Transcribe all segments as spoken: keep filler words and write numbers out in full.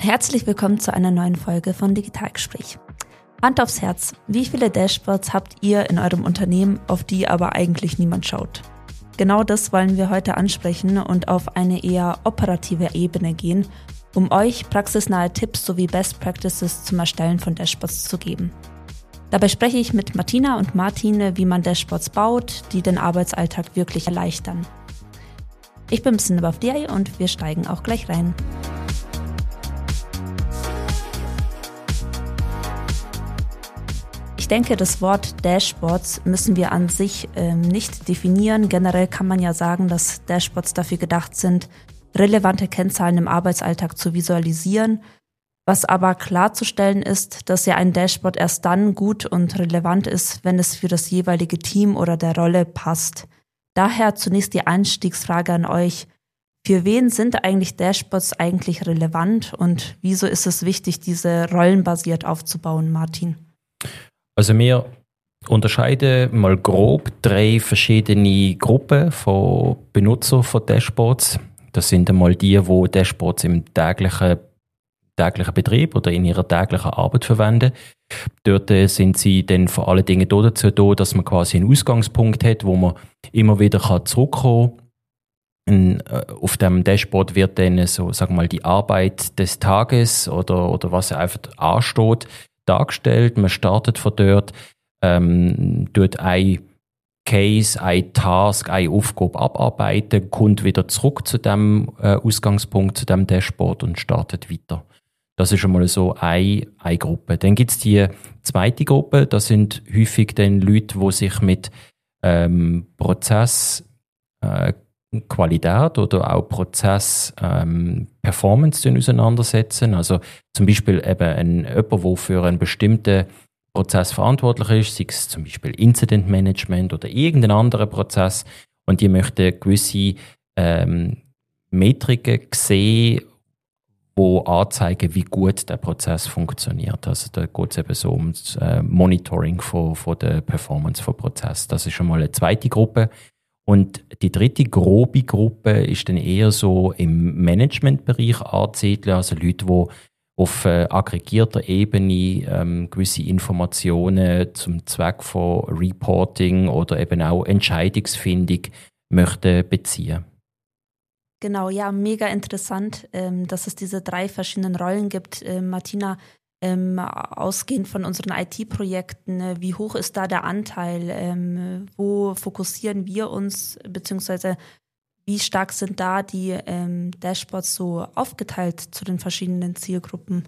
Herzlich willkommen zu einer neuen Folge von Digitalgespräch. Hand aufs Herz, wie viele Dashboards habt ihr in eurem Unternehmen, auf die aber eigentlich niemand schaut? Genau das wollen wir heute ansprechen und auf eine eher operative Ebene gehen, um euch praxisnahe Tipps sowie Best Practices zum Erstellen von Dashboards zu geben. Dabei spreche ich mit Martina und Martin, wie man Dashboards baut, die den Arbeitsalltag wirklich erleichtern. Ich bin Cindy Bafdiay und wir steigen auch gleich rein. Ich denke, das Wort Dashboards müssen wir an sich ähm, nicht definieren. Generell kann man ja sagen, dass Dashboards dafür gedacht sind, relevante Kennzahlen im Arbeitsalltag zu visualisieren. Was aber klarzustellen ist, dass ja ein Dashboard erst dann gut und relevant ist, wenn es für das jeweilige Team oder der Rolle passt. Daher zunächst die Einstiegsfrage an euch. Für wen sind eigentlich Dashboards eigentlich relevant und wieso ist es wichtig, diese rollenbasiert aufzubauen, Martin? Also wir unterscheiden mal grob drei verschiedene Gruppen von Benutzern von Dashboards. Das sind einmal die, die Dashboards im täglichen, täglichen Betrieb oder in ihrer täglichen Arbeit verwenden. Dort sind sie dann vor allen Dingen dazu da, dass man quasi einen Ausgangspunkt hat, wo man immer wieder zurückkommen kann. Auf dem Dashboard wird dann so, sagen wir mal, die Arbeit des Tages oder, oder was einfach ansteht, dargestellt. Man startet von dort, ähm, tut ein Case, ein Task, eine Aufgabe abarbeiten, kommt wieder zurück zu dem äh, Ausgangspunkt, zu dem Dashboard und startet weiter. Das ist schon mal so eine, eine Gruppe. Dann gibt es die zweite Gruppe, das sind häufig dann Leute, die sich mit ähm, Prozess, äh, Qualität oder auch Prozess ähm, Performance auseinandersetzen. Also zum Beispiel eben ein, jemand, der für einen bestimmten Prozess verantwortlich ist, sei es zum Beispiel Incident Management oder irgendein anderer Prozess, und die möchten gewisse ähm, Metriken sehen, die anzeigen, wie gut der Prozess funktioniert. Also da geht es eben so um das äh, Monitoring von, von der Performance von Prozess. Das ist schon mal eine zweite Gruppe. Und die dritte grobe Gruppe ist dann eher so im Managementbereich anzusiedeln, also Leute, die auf äh, aggregierter Ebene ähm, gewisse Informationen zum Zweck von Reporting oder eben auch Entscheidungsfindung möchten beziehen. Genau, ja, mega interessant, ähm, dass es diese drei verschiedenen Rollen gibt. Ähm, Martina, ähm, ausgehend von unseren I T-Projekten, äh, wie hoch ist da der Anteil? Ähm, wo fokussieren wir uns, beziehungsweise wie stark sind da die ähm, Dashboards so aufgeteilt zu den verschiedenen Zielgruppen?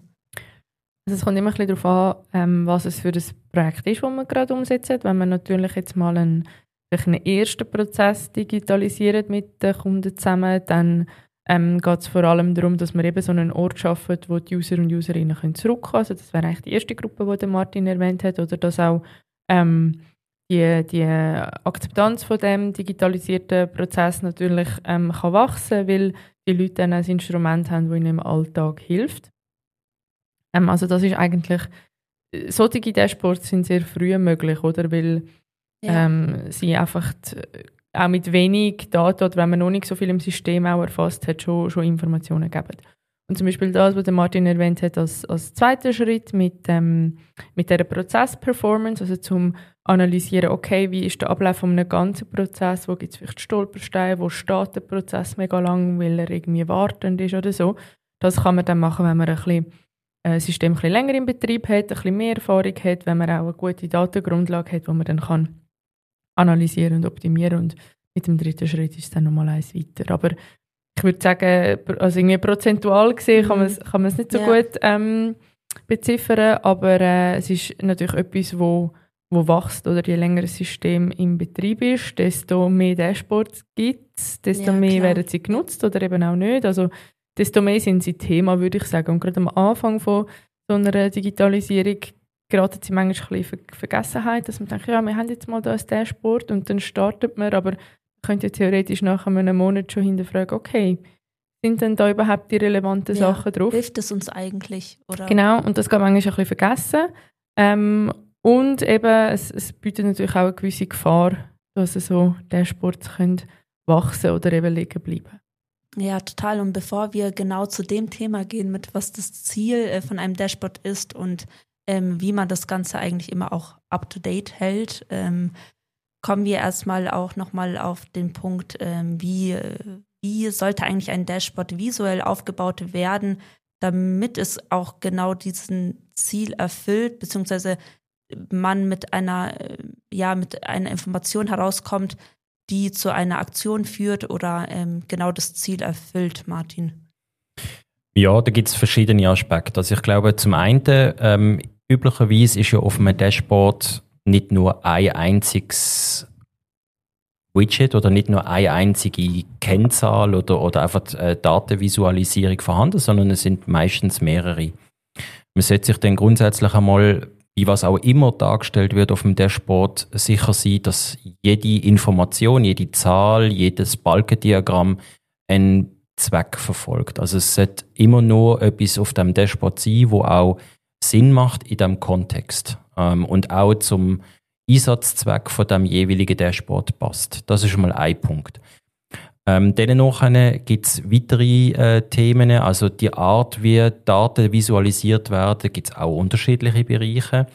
Also es kommt immer ein bisschen darauf an, ähm, was es für ein Projekt ist, das man gerade umsetzt. Wenn man natürlich jetzt mal einen, einen ersten Prozess digitalisiert mit den Kunden zusammen, dann ähm, geht es vor allem darum, dass man eben so einen Ort schafft, wo die User und Userinnen können zurückkommen können. Also das wäre eigentlich die erste Gruppe, die der Martin erwähnt hat, oder dass auch ähm, die, die Akzeptanz von dem digitalisierten Prozess natürlich ähm, kann wachsen, weil die Leute dann ein Instrument haben, das ihnen im Alltag hilft. Ähm, also das ist eigentlich, solche Dashboards sind sehr früh möglich, oder? Weil Ja. ähm, sie einfach die, auch mit wenig Daten, oder wenn man noch nicht so viel im System auch erfasst hat, schon, schon Informationen geben. Und zum Beispiel das, was der Martin erwähnt hat, als, als zweiter Schritt mit, ähm, mit dieser Prozess-Performance, also zum analysieren, okay, wie ist der Ablauf von einem ganzen Prozess, wo gibt es vielleicht Stolpersteine, wo steht der Prozess mega lang, weil er irgendwie wartend ist oder so. Das kann man dann machen, wenn man ein bisschen, äh, System ein bisschen länger im Betrieb hat, ein bisschen mehr Erfahrung hat, wenn man auch eine gute Datengrundlage hat, die man dann kann analysieren und optimieren, und mit dem dritten Schritt ist es dann nochmal eins weiter. Aber ich würde sagen, also irgendwie prozentual gesehen kann man es kann man es nicht so Ja. gut ähm, beziffern, aber äh, es ist natürlich etwas, wo, wo wächst, oder je länger das System im Betrieb ist, desto mehr Dashboards gibt es, desto Ja, mehr klar. werden sie genutzt oder eben auch nicht. Also desto mehr sind sie Thema, würde ich sagen. Und gerade am Anfang von so einer Digitalisierung geraten sie manchmal ein bisschen in Vergessenheit, dass man denkt, ja, wir haben jetzt mal da ein Dashboard und dann startet man, aber man könnte theoretisch nach einem Monat schon hinterfragen, okay, sind denn da überhaupt die relevanten Ja, Sachen drauf? hilft es uns eigentlich? Oder? Genau, und das geht manchmal ein bisschen vergessen. Ähm, und eben, es, es bietet natürlich auch eine gewisse Gefahr, dass so Dashboards können wachsen oder eben liegen bleiben. Ja, total. Und bevor wir genau zu dem Thema gehen, mit was das Ziel äh, von einem Dashboard ist und ähm, wie man das Ganze eigentlich immer auch up-to-date hält, ähm, kommen wir erstmal auch nochmal auf den Punkt, ähm, wie, wie sollte eigentlich ein Dashboard visuell aufgebaut werden, damit es auch genau diesen Ziel erfüllt, beziehungsweise man mit einer, ja, mit einer Information herauskommt, die zu einer Aktion führt oder ähm, genau das Ziel erfüllt, Martin? Ja, da gibt es verschiedene Aspekte. Also ich glaube, zum einen, ähm, üblicherweise ist ja auf einem Dashboard nicht nur ein einziges Widget oder nicht nur eine einzige Kennzahl oder, oder einfach äh, Datenvisualisierung vorhanden, sondern es sind meistens mehrere. Man sollte sich dann grundsätzlich einmal, wie was auch immer dargestellt wird auf dem Dashboard, sicher sein, dass jede Information, jede Zahl, jedes Balkendiagramm einen Zweck verfolgt. Also es sollte immer nur etwas auf dem Dashboard sein, wo auch Sinn macht in diesem Kontext ähm, und auch zum Einsatzzweck von dem jeweiligen Dashboard passt. Das ist schon mal ein Punkt. Ähm, Danach gibt es weitere äh, Themen, also die Art, wie Daten visualisiert werden, gibt es auch unterschiedliche Bereiche.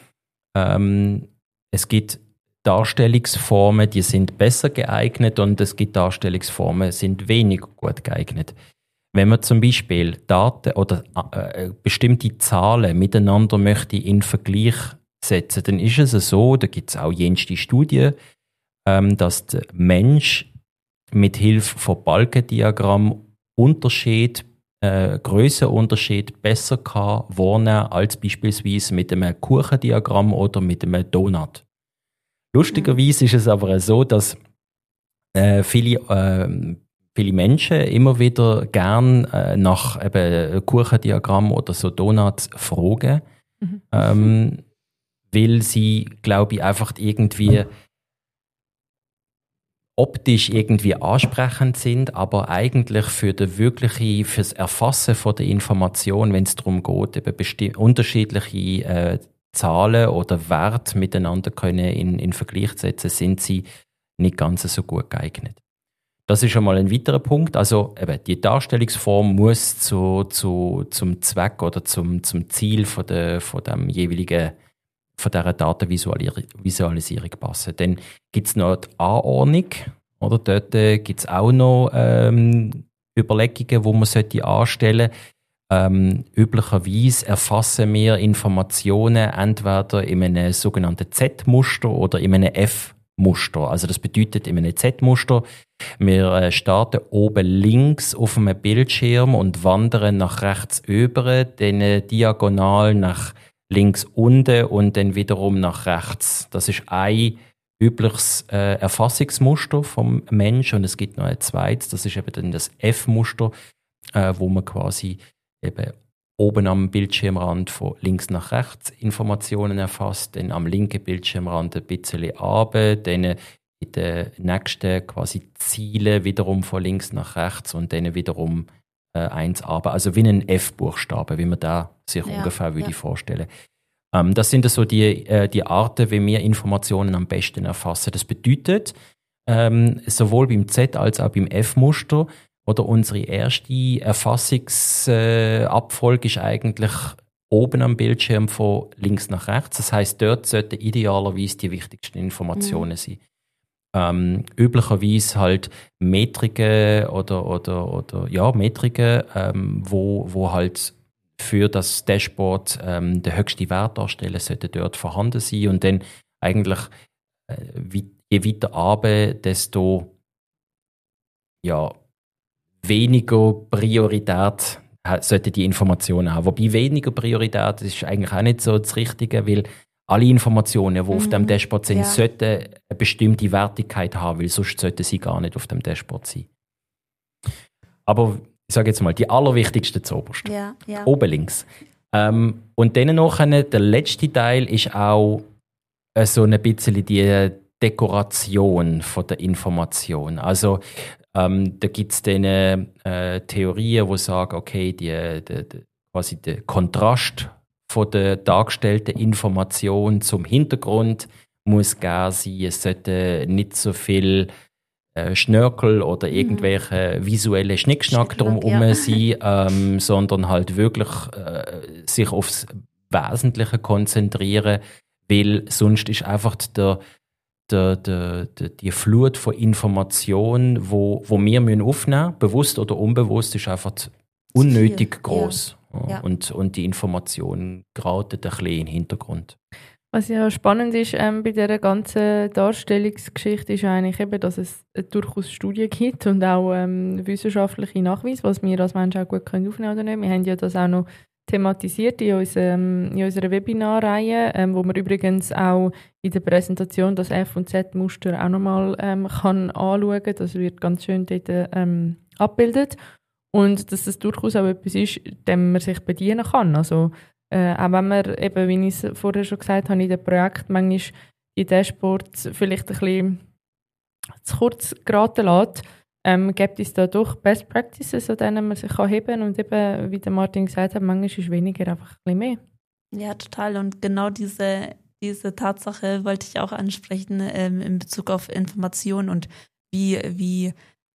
Ähm, es gibt Darstellungsformen, die sind besser geeignet und es gibt Darstellungsformen, die sind weniger gut geeignet. Wenn man zum Beispiel Daten oder äh, bestimmte Zahlen miteinander möchte in Vergleich setzen, dann ist es so, da gibt es auch jenste Studien, ähm, dass der Mensch mit Hilfe von Balkendiagramm Unterschied, äh, Grössenunterschied besser kann wahrnehmen als beispielsweise mit einem Kuchendiagramm oder mit einem Donut. Lustigerweise ist es aber so, dass äh, viele, äh, viele Menschen immer wieder gern äh, nach eben Kuchendiagramm oder so Donuts fragen, mhm. ähm, weil sie, glaube ich, einfach irgendwie optisch irgendwie ansprechend sind, aber eigentlich für die wirkliche, fürs Erfassen von der Information, wenn es darum geht, eben besti- unterschiedliche äh, Zahlen oder Werte miteinander können in, in Vergleich zu setzen, sind sie nicht ganz so gut geeignet. Das ist schon mal ein weiterer Punkt. Also eben, die Darstellungsform muss zu, zu, zum Zweck oder zum, zum Ziel von, der, von dem jeweiligen von dieser Datenvisualisierung passen. Dann gibt es noch die Anordnung. Oder? Dort äh, gibt es auch noch ähm, Überlegungen, die man sollte anstellen sollte. Ähm, üblicherweise erfassen wir Informationen entweder in einem sogenannten Z-Muster oder in einem F-Muster. Also das bedeutet in einem Z-Muster, wir äh, starten oben links auf einem Bildschirm und wandern nach rechts über, dann äh, diagonal nach links unten und dann wiederum nach rechts. Das ist ein übliches äh, Erfassungsmuster vom Mensch und es gibt noch ein zweites, das ist eben dann das F-Muster, äh, wo man quasi eben oben am Bildschirmrand von links nach rechts Informationen erfasst, dann am linken Bildschirmrand ein bisschen runter, dann in den nächsten quasi Ziele wiederum von links nach rechts und dann wiederum äh, eins runter. Also wie ein F-Buchstabe, wie man da sich ja, ungefähr würde ja. vorstellen. Ähm, das sind so die, äh, die Arten, wie wir Informationen am besten erfassen. Das bedeutet, ähm, sowohl beim Z als auch beim F-Muster oder unsere erste Erfassungsabfolge äh, ist eigentlich oben am Bildschirm von links nach rechts. Das heisst, dort sollten idealerweise die wichtigsten Informationen mhm. sein. Ähm, üblicherweise halt Metriken oder, oder, oder ja, Metriken, ähm, wo, wo halt für das Dashboard ähm, den höchsten Wert darstellen, sollten dort vorhanden sein. Und dann eigentlich, äh, wie, je weiter runter, desto ja, weniger Priorität sollten die Informationen haben. Wobei weniger Priorität ist eigentlich auch nicht so das Richtige, weil alle Informationen, die mhm. auf dem Dashboard sind, ja. sollten eine bestimmte Wertigkeit haben, weil sonst sollten sie gar nicht auf dem Dashboard sein. Aber ich sage jetzt mal, die allerwichtigsten zuoberst. Ja, ja. Oben links. Ähm, und dann noch der letzte Teil ist auch äh, so ein bisschen die Dekoration von der Information. Also ähm, da gibt es dann äh, Theorien, die sagen, okay, die, die, die, quasi der Kontrast von der dargestellten Information zum Hintergrund muss gegeben sein. Es sollte nicht so viel äh, Schnörkel oder irgendwelche mhm. visuelle Schnickschnack drumherum ja. sein, ähm, sondern halt wirklich äh, sich aufs Wesentliche konzentrieren, weil sonst ist einfach der, der, der, der, die Flut von Informationen, wo, wo wir müssen aufnehmen müssen, bewusst oder unbewusst, ist einfach unnötig groß. Ja. Ja. Und, und die Informationen geraten ein bisschen in den Hintergrund. Was ja spannend ist ähm, bei dieser ganzen Darstellungsgeschichte, ist eigentlich eben, dass es durchaus Studien gibt und auch ähm, wissenschaftliche Nachweise, was wir als Menschen auch gut können aufnehmen oder nicht. Wir haben ja das auch noch thematisiert in, unserem, in unserer Webinarreihe, ähm, wo man übrigens auch in der Präsentation das F- und Z-Muster auch nochmal ähm, kann anschauen kann. Das wird ganz schön dort ähm, abgebildet. Und dass das durchaus auch etwas ist, dem man sich bedienen kann. Also, äh, auch wenn man, eben, wie ich es vorher schon gesagt habe, in dem Projekt manchmal die Dashboards vielleicht ein bisschen zu kurz geraten lässt, ähm, gibt es da doch Best Practices, an denen man sich kann heben kann. Und eben, wie der Martin gesagt hat, manchmal ist weniger einfach ein bisschen mehr. Ja, total. Und genau diese, diese Tatsache wollte ich auch ansprechen ähm, in Bezug auf Information und wie, wie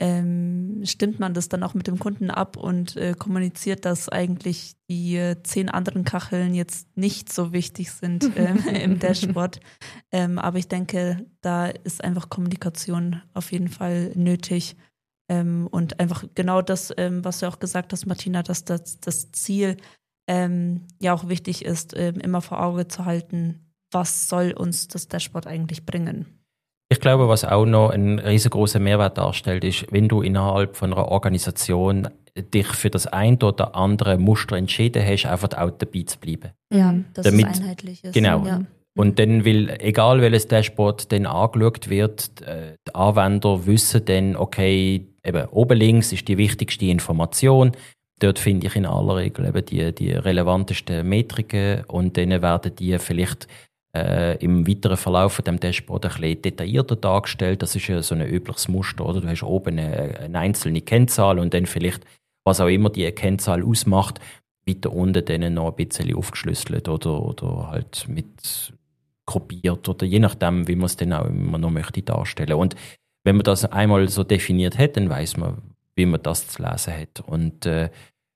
ähm, stimmt man das dann auch mit dem Kunden ab und äh, kommuniziert, dass eigentlich die äh, zehn anderen Kacheln jetzt nicht so wichtig sind ähm, im Dashboard. Ähm, aber ich denke, da ist einfach Kommunikation auf jeden Fall nötig. Ähm, und einfach genau das, ähm, was du auch gesagt hast, Martina, dass das, das Ziel ähm, ja auch wichtig ist, ähm, immer vor Auge zu halten, was soll uns das Dashboard eigentlich bringen. Ich glaube, was auch noch einen riesengroßen Mehrwert darstellt, ist, wenn du innerhalb von einer Organisation dich für das ein oder andere Muster entschieden hast, einfach auch dabei zu bleiben. Ja, dass Damit, es einheitlich ist. Genau. Ja. Und dann will, egal welches Dashboard dann angeschaut wird, die Anwender wissen dann, okay, eben oben links ist die wichtigste Information. Dort finde ich in aller Regel eben die, die relevantesten Metriken und dann werden die vielleicht äh, im weiteren Verlauf von dem Dashboard ein bisschen detaillierter dargestellt. Das ist ja so ein übliches Muster, oder? Du hast oben eine, eine einzelne Kennzahl und dann vielleicht, was auch immer die Kennzahl ausmacht, weiter unten dann noch ein bisschen aufgeschlüsselt oder, oder halt mit gruppiert oder je nachdem, wie man es dann auch immer noch möchte darstellen. Und wenn man das einmal so definiert hat, dann weiß man, wie man das zu lesen hat. Und äh,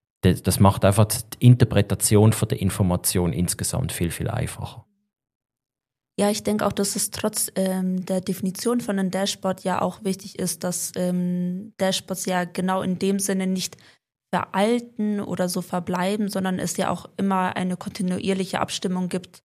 das macht einfach die Interpretation von der Information insgesamt viel, viel einfacher. Ja, ich denke auch, dass es trotz ähm, der Definition von einem Dashboard ja auch wichtig ist, dass ähm, Dashboards ja genau in dem Sinne nicht veralten oder so verbleiben, sondern es ja auch immer eine kontinuierliche Abstimmung gibt,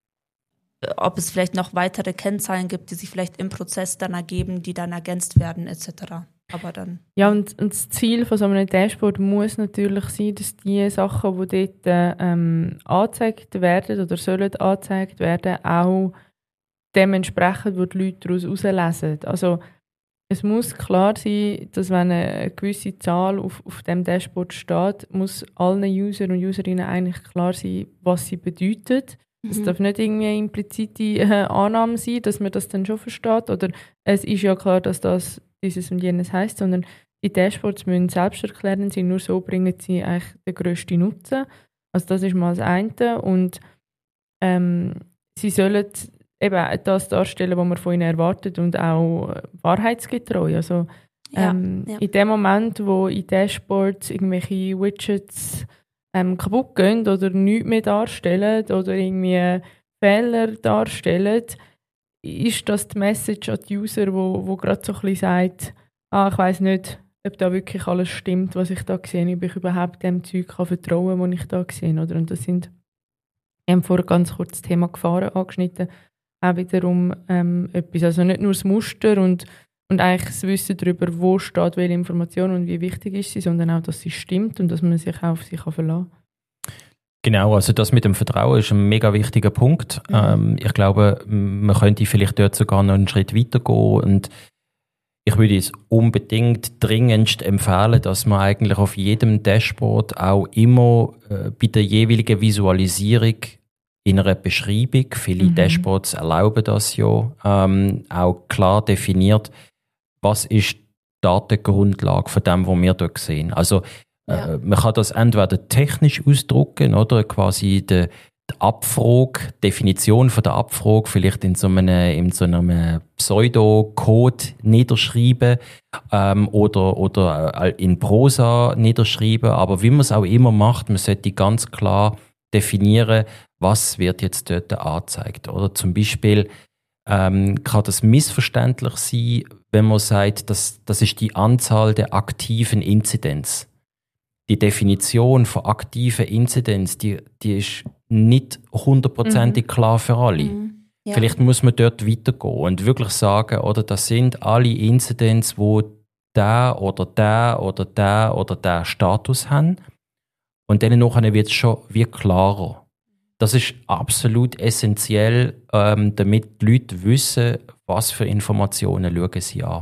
ob es vielleicht noch weitere Kennzahlen gibt, die sich vielleicht im Prozess dann ergeben, die dann ergänzt werden et cetera. Aber dann ja, und, und das Ziel von so einem Dashboard muss natürlich sein, dass die Sachen, die dort ähm, angezeigt werden oder sollen angezeigt werden, auch dementsprechend, wo die Leute daraus herauslesen. Also es muss klar sein, dass wenn eine gewisse Zahl auf, auf dem Dashboard steht, muss allen Usern und Userinnen eigentlich klar sein, was sie bedeutet. Es mhm. darf nicht irgendwie eine implizite äh, Annahme sein, dass man das dann schon versteht. Oder es ist ja klar, dass das dieses und jenes heisst, sondern die Dashboards müssen selbsterklärend sein, nur so bringen sie eigentlich den grössten Nutzen. Also das ist mal das eine. Und ähm, sie sollen eben das darstellen, was man von ihnen erwartet und auch wahrheitsgetreu. Also ähm, ja, ja. in dem Moment, wo in Dashboards irgendwelche Widgets ähm, kaputt gehen oder nichts mehr darstellen oder irgendwie Fehler darstellen, ist das die Message an die User, wo, wo gerade so ein bisschen sagt, ah, ich weiss nicht, ob da wirklich alles stimmt, was ich da sehe, ob ich überhaupt dem Zeug kann vertrauen kann, was ich da sehe. Oder? Und das sind, wir haben vorher ganz kurz das Thema Gefahren angeschnitten, auch wiederum ähm, etwas. Also nicht nur das Muster und, und eigentlich das Wissen darüber, wo steht welche Information und wie wichtig ist sie, sondern auch, dass sie stimmt und dass man sich auch auf sie kann verlassen kann. Genau, also das mit dem Vertrauen ist ein mega wichtiger Punkt. Mhm. Ähm, ich glaube, man könnte vielleicht dort sogar noch einen Schritt weiter gehen und ich würde es unbedingt dringendst empfehlen, dass man eigentlich auf jedem Dashboard auch immer äh, bei der jeweiligen Visualisierung in einer Beschreibung, viele mhm. Dashboards erlauben das ja, ähm, auch klar definiert, was ist die Datengrundlage von dem, was wir dort sehen. Also ja. äh, man kann das entweder technisch ausdrucken oder quasi den, die Abfrage, die Definition von der Abfrage vielleicht in so einem, in so einem Pseudocode niederschreiben ähm, oder, oder in Prosa niederschreiben. Aber wie man es auch immer macht, man sollte ganz klar definieren, was wird jetzt dort angezeigt. Oder zum Beispiel ähm, kann das missverständlich sein, wenn man sagt, dass, das ist die Anzahl der aktiven Inzidenz. Die Definition von aktiven Inzidenz, die, die ist nicht hundertprozentig mhm. klar für alle. Mhm. Ja. Vielleicht muss man dort weitergehen und wirklich sagen, oder das sind alle Inzidenz, wo der oder der oder der oder der Status haben. Und dann nachher wird es schon wie klarer. Das ist absolut essentiell, ähm, damit die Leute wissen, was für Informationen schauen sie an.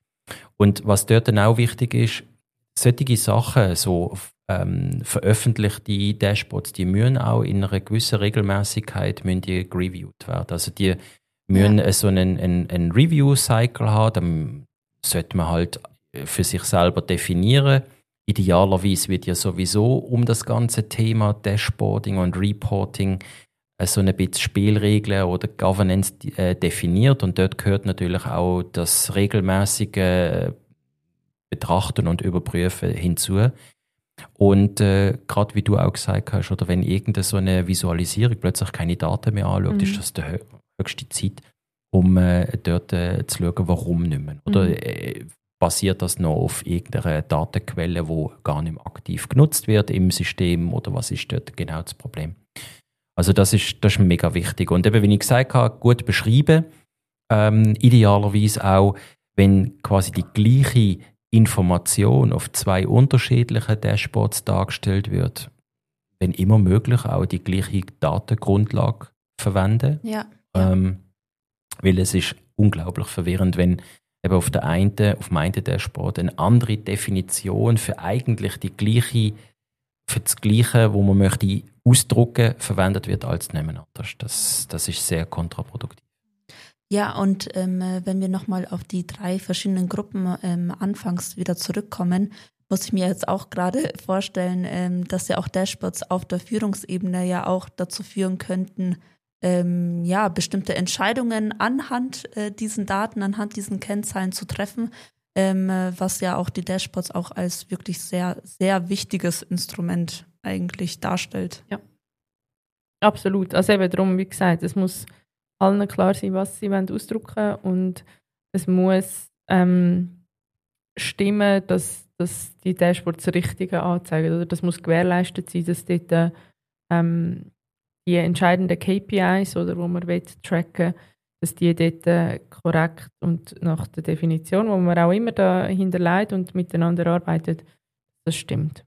Und was dort dann auch wichtig ist, solche Sachen, so ähm, veröffentlichte Dashboards, die müssen auch in einer gewissen Regelmäßigkeit reviewed werden. Also die müssen ja. so einen, einen, einen Review-Cycle haben, dann sollte man halt für sich selber definieren. Idealerweise wird ja sowieso um das ganze Thema Dashboarding und Reporting so ein bisschen Spielregeln oder Governance äh, definiert und dort gehört natürlich auch das regelmäßige Betrachten und Überprüfen hinzu. Und äh, gerade wie du auch gesagt hast, oder wenn irgendeine so eine Visualisierung plötzlich keine Daten mehr anschaut, mhm. ist das die hö- höchste Zeit, um äh, dort äh, zu schauen, warum nicht mehr. Oder mhm. äh, basiert das noch auf irgendeiner Datenquelle, die gar nicht mehr aktiv genutzt wird im System, oder was ist dort genau das Problem? Also das ist, das ist mega wichtig. Und eben, wie ich gesagt habe, gut beschreiben, ähm, idealerweise auch, wenn quasi die gleiche Information auf zwei unterschiedlichen Dashboards dargestellt wird, wenn immer möglich auch die gleiche Datengrundlage verwenden. Ja. Ähm, weil es ist unglaublich verwirrend, wenn eben auf der einen, auf dem einen Dashboard eine andere Definition für eigentlich die gleiche, für das Gleiche, wo man möchte ausdrucken, verwendet wird als nebeneinander. Das, das ist sehr kontraproduktiv. Ja, und ähm, wenn wir nochmal auf die drei verschiedenen Gruppen ähm, anfangs wieder zurückkommen, muss ich mir jetzt auch gerade vorstellen, ähm, dass ja auch Dashboards auf der Führungsebene ja auch dazu führen könnten, ähm, ja, bestimmte Entscheidungen anhand äh, diesen Daten, anhand diesen Kennzahlen zu treffen, ähm, was ja auch die Dashboards auch als wirklich sehr, sehr wichtiges Instrument eigentlich darstellt. Ja, absolut. Also eben darum, wie gesagt, es muss allen klar sein, was sie ausdrücken wollen und es muss ähm, stimmen, dass, dass die Dashboards das Richtige anzeigen. Oder das muss gewährleistet sein, dass dort ähm, die entscheidenden K P Is, oder, wo man will, tracken, dass die dort äh, korrekt und nach der Definition, wo man auch immer dahinter leitet und miteinander arbeitet, das stimmt.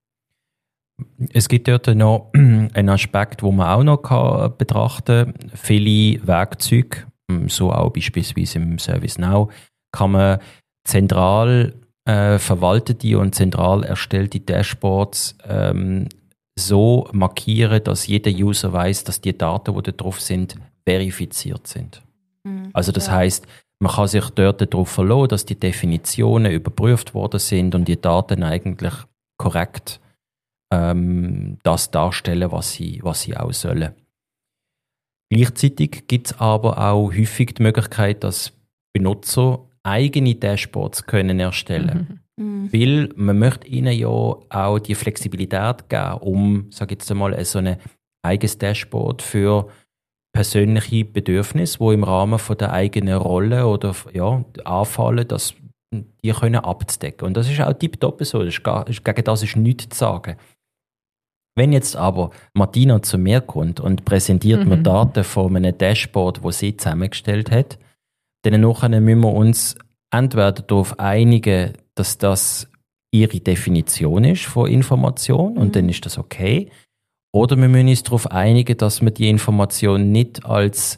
Es gibt dort noch einen Aspekt, den man auch noch kann betrachten kann. Viele Werkzeuge, so auch beispielsweise im ServiceNow, kann man zentral äh, verwaltete und zentral erstellte Dashboards ähm, so markieren, dass jeder User weiß, dass die Daten, die da drauf sind, verifiziert sind. Mhm, also das ja. heisst, man kann sich dort darauf verlassen, dass die Definitionen überprüft worden sind und die Daten eigentlich korrekt ähm, das darstellen, was sie, was sie auch sollen. Gleichzeitig gibt es aber auch häufig die Möglichkeit, dass Benutzer eigene Dashboards können erstellen können. Mhm. Weil man möchte ihnen ja auch die Flexibilität geben, um, sage jetzt einmal, so ein eigenes Dashboard für persönliche Bedürfnisse, die im Rahmen von der eigenen Rolle oder ja, anfallen, dass die können abzudecken. Und das ist auch tipptopp so. Das ist gar, ist, gegen das ist nichts zu sagen. Wenn jetzt aber Martina zu mir kommt und präsentiert mhm. mir Daten von einem Dashboard, das sie zusammengestellt hat, dann nachher müssen wir uns entweder darauf einigen, dass das ihre Definition ist von Information und mhm. dann ist das okay. Oder wir müssen uns darauf einigen, dass wir die Information nicht als,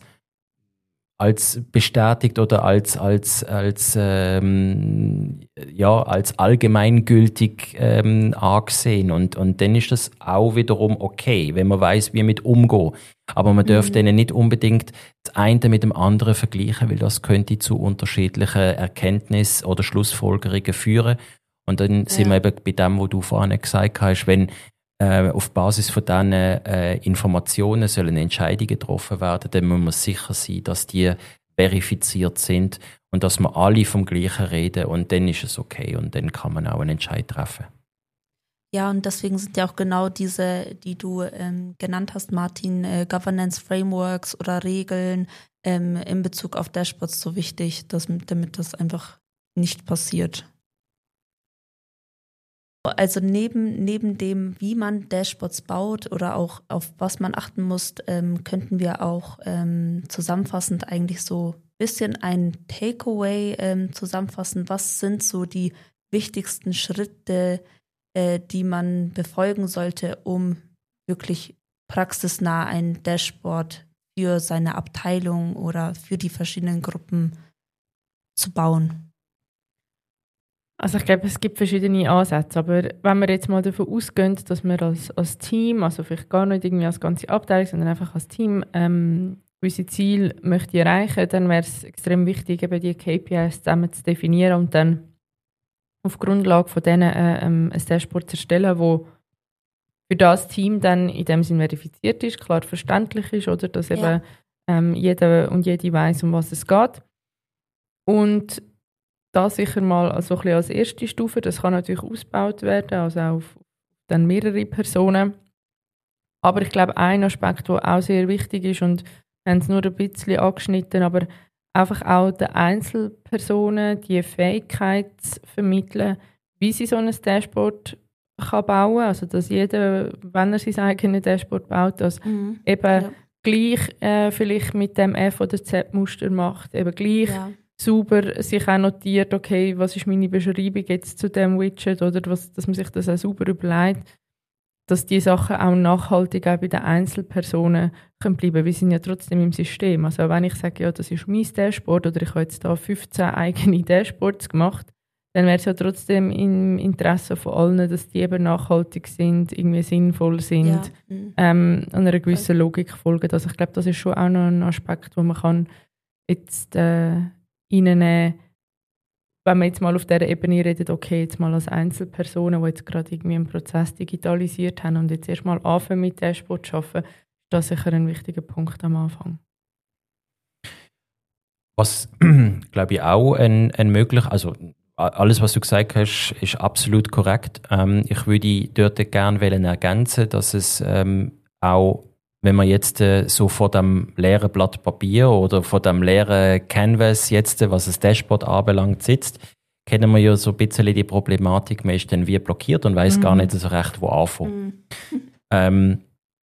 als bestätigt oder als, als, als, ähm, ja, als allgemeingültig ähm, angesehen. Und, und dann ist das auch wiederum okay, wenn man weiß, wie wir mit umgehen. Aber man darf mhm. denen nicht unbedingt das eine mit dem anderen vergleichen, weil das könnte zu unterschiedlichen Erkenntnissen oder Schlussfolgerungen führen. Und dann ja. sind wir eben bei dem, was du vorhin gesagt hast, wenn äh, auf Basis von diesen äh, Informationen sollen Entscheidungen getroffen werden, dann muss man sicher sein, dass die verifiziert sind und dass wir alle vom Gleichen reden und dann ist es okay und dann kann man auch einen Entscheid treffen. Ja, und deswegen sind ja auch genau diese, die du ähm, genannt hast, Martin, äh, Governance Frameworks oder Regeln ähm, in Bezug auf Dashboards so wichtig, dass, damit das einfach nicht passiert. Also neben, neben dem, wie man Dashboards baut oder auch auf was man achten muss, ähm, könnten wir auch ähm, zusammenfassend eigentlich so ein bisschen ein Takeaway ähm, zusammenfassen. Was sind so die wichtigsten Schritte, äh, die man befolgen sollte, um wirklich praxisnah ein Dashboard für seine Abteilung oder für die verschiedenen Gruppen zu bauen? Also ich glaube, es gibt verschiedene Ansätze, aber wenn wir jetzt mal davon ausgehen, dass wir als, als Team, also vielleicht gar nicht irgendwie als ganze Abteilung, sondern einfach als Team ähm, unsere Ziele möchte erreichen, dann wäre es extrem wichtig, eben die K P Is zusammen zu definieren und dann auf Grundlage von denen äh, ähm, ein Dashboard zu erstellen, wo für das Team dann in dem Sinne verifiziert ist, klar verständlich ist, oder dass ja. eben ähm, jeder und jede weiss, um was es geht. Und das sicher mal also ein bisschen als erste Stufe. Das kann natürlich ausgebaut werden, also auf dann mehrere Personen. Aber ich glaube, ein Aspekt, der auch sehr wichtig ist, und wir haben es nur ein bisschen angeschnitten, aber einfach auch den Einzelpersonen die Fähigkeit zu vermitteln, wie sie so ein Dashboard kann bauen kann. Also, dass jeder, wenn er sein eigenes Dashboard baut, das mhm. eben ja. gleich äh, vielleicht mit dem F- oder Z-Muster macht, eben gleich ja. sauber sich auch notiert, okay, was ist meine Beschreibung jetzt zu dem Widget, oder was, dass man sich das auch sauber überlegt, dass die Sachen auch nachhaltig auch bei den Einzelpersonen können bleiben. Wir sind ja trotzdem im System. Also wenn ich sage, ja, das ist mein Dashboard oder ich habe jetzt da fünfzehn eigene Dashboards gemacht, dann wäre es ja trotzdem im Interesse von allen, dass die eben nachhaltig sind, irgendwie sinnvoll sind, ja. mhm. ähm, einer gewissen Logik folgen. Also ich glaube, das ist schon auch noch ein Aspekt, wo man kann jetzt äh, reinnehmen, wenn wir jetzt mal auf dieser Ebene reden, okay, jetzt mal als Einzelpersonen, die jetzt gerade irgendwie einen Prozess digitalisiert haben und jetzt erstmal anfangen mit Dashboard zu arbeiten, ist das sicher ein wichtiger Punkt am Anfang. Was, glaube ich, auch ein, ein möglich, also alles, was du gesagt hast, ist absolut korrekt. Ähm, ich würde dort gerne ergänzen, dass es ähm, auch, wenn man jetzt äh, so vor dem leeren Blatt Papier oder vor dem leeren Canvas jetzt, was das Dashboard anbelangt, sitzt, kennen wir ja so ein bisschen die Problematik, man ist dann wie blockiert und weiss mhm. gar nicht so recht, wo anfangen. Mhm. Ähm,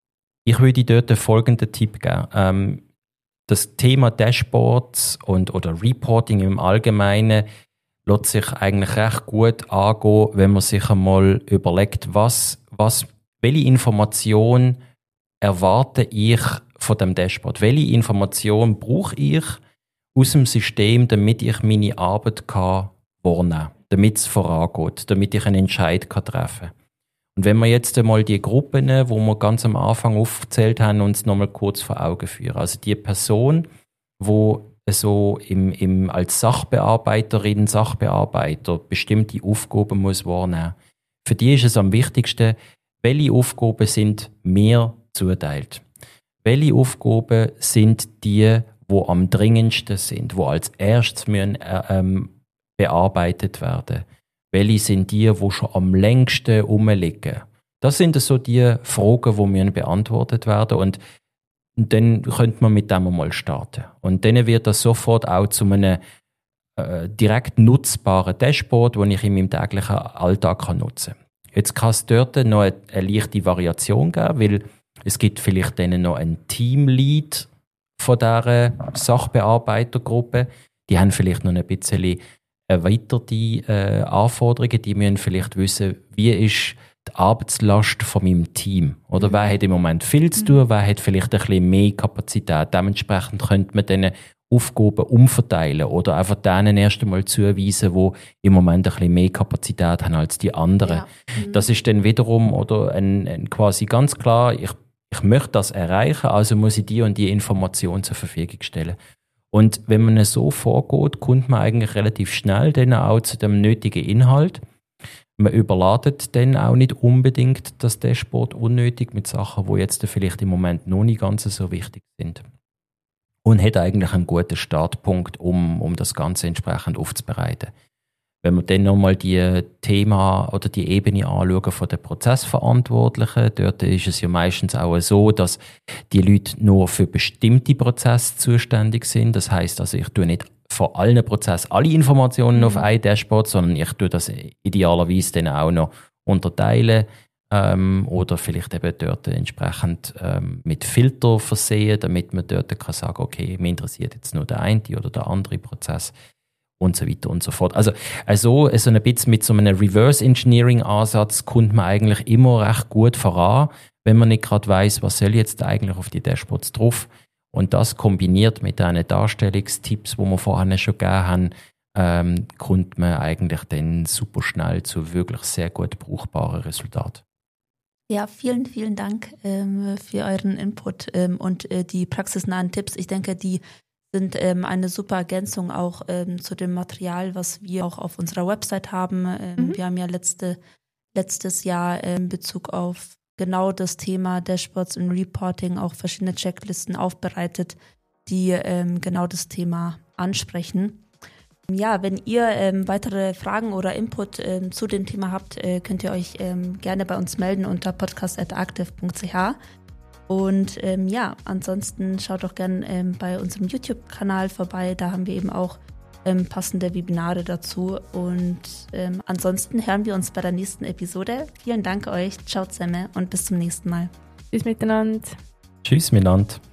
ich würde dort folgenden Tipp geben. Ähm, das Thema Dashboards und, oder Reporting im Allgemeinen lässt sich eigentlich recht gut angehen, wenn man sich einmal überlegt, was, was, welche Information erwarte ich von dem Dashboard? Welche Information brauche ich aus dem System, damit ich meine Arbeit kann wahrnehmen kann, damit es vorangeht, damit ich einen Entscheid kann treffen kann? Und wenn wir jetzt einmal die Gruppen, die wir ganz am Anfang aufgezählt haben, uns nochmal kurz vor Augen führen. Also die Person, die so im, im, als Sachbearbeiterin, Sachbearbeiter bestimmte Aufgaben muss wahrnehmen. Für die ist es am wichtigsten, welche Aufgaben sind mir zuteilt. Welche Aufgaben sind die, die am dringendsten sind, die als erstes müssen, äh, ähm, bearbeitet werden? Welche sind die, die schon am längsten rumliegen? Das sind so die Fragen, die müssen beantwortet werden. Und dann könnte man mit dem mal starten. Und dann wird das sofort auch zu einem äh, direkt nutzbaren Dashboard, das ich in meinem täglichen Alltag kann nutzen kann. Jetzt kann es dort noch eine, eine leichte Variation geben, weil es gibt vielleicht dann noch einen Teamlead von dieser Sachbearbeitergruppe. Die haben vielleicht noch ein bisschen erweiterte äh, Anforderungen. Die müssen vielleicht wissen, wie ist die Arbeitslast von meinem Team. Oder mhm. wer hat im Moment viel zu tun, mhm. wer hat vielleicht ein bisschen mehr Kapazität. Dementsprechend könnte man diese Aufgaben umverteilen oder einfach denen erst einmal zuweisen, die im Moment ein bisschen mehr Kapazität haben als die anderen. Ja. Mhm. Das ist dann wiederum oder ein, ein quasi ganz klar, ich, ich möchte das erreichen, also muss ich die und die Information zur Verfügung stellen. Und wenn man so vorgeht, kommt man eigentlich relativ schnell dann auch zu dem nötigen Inhalt. Man überladet dann auch nicht unbedingt das Dashboard unnötig mit Sachen, die jetzt vielleicht im Moment noch nicht ganz so wichtig sind. Und hat eigentlich einen guten Startpunkt, um, um das Ganze entsprechend aufzubereiten. Wenn wir dann nochmal die Thema oder die Ebene anschauen von den Prozessverantwortlichen, dort ist es ja meistens auch so, dass die Leute nur für bestimmte Prozesse zuständig sind. Das heisst, also ich tue nicht von allen Prozessen alle Informationen mhm. auf ein Dashboard, sondern ich tue das idealerweise dann auch noch unterteilen ähm, oder vielleicht eben dort entsprechend ähm, mit Filter versehen, damit man dort kann sagen, okay, mich interessiert jetzt nur der eine oder der andere Prozess und so weiter und so fort. Also, also, also ein bisschen mit so einem Reverse-Engineering-Ansatz kommt man eigentlich immer recht gut voran, wenn man nicht gerade weiss, was soll jetzt eigentlich auf die Dashboards drauf. Und das kombiniert mit diesen Darstellungstipps, die wir vorhin schon gegeben haben, ähm, kommt man eigentlich dann super schnell zu wirklich sehr gut brauchbaren Resultaten. Ja, vielen, vielen Dank ähm, für euren Input ähm, und äh, die praxisnahen Tipps. Ich denke, die sind ähm, eine super Ergänzung auch ähm, zu dem Material, was wir auch auf unserer Website haben. Ähm, mhm. Wir haben ja letzte, letztes Jahr in ähm, Bezug auf genau das Thema Dashboards und Reporting auch verschiedene Checklisten aufbereitet, die ähm, genau das Thema ansprechen. Ja, wenn ihr ähm, weitere Fragen oder Input ähm, zu dem Thema habt, äh, könnt ihr euch ähm, gerne bei uns melden unter podcast at arcdev punkt c h. Und ähm, ja, ansonsten schaut doch gerne ähm, bei unserem YouTube-Kanal vorbei. Da haben wir eben auch ähm, passende Webinare dazu. Und ähm, ansonsten hören wir uns bei der nächsten Episode. Vielen Dank euch. Ciao zusammen und bis zum nächsten Mal. Tschüss miteinander. Tschüss miteinander.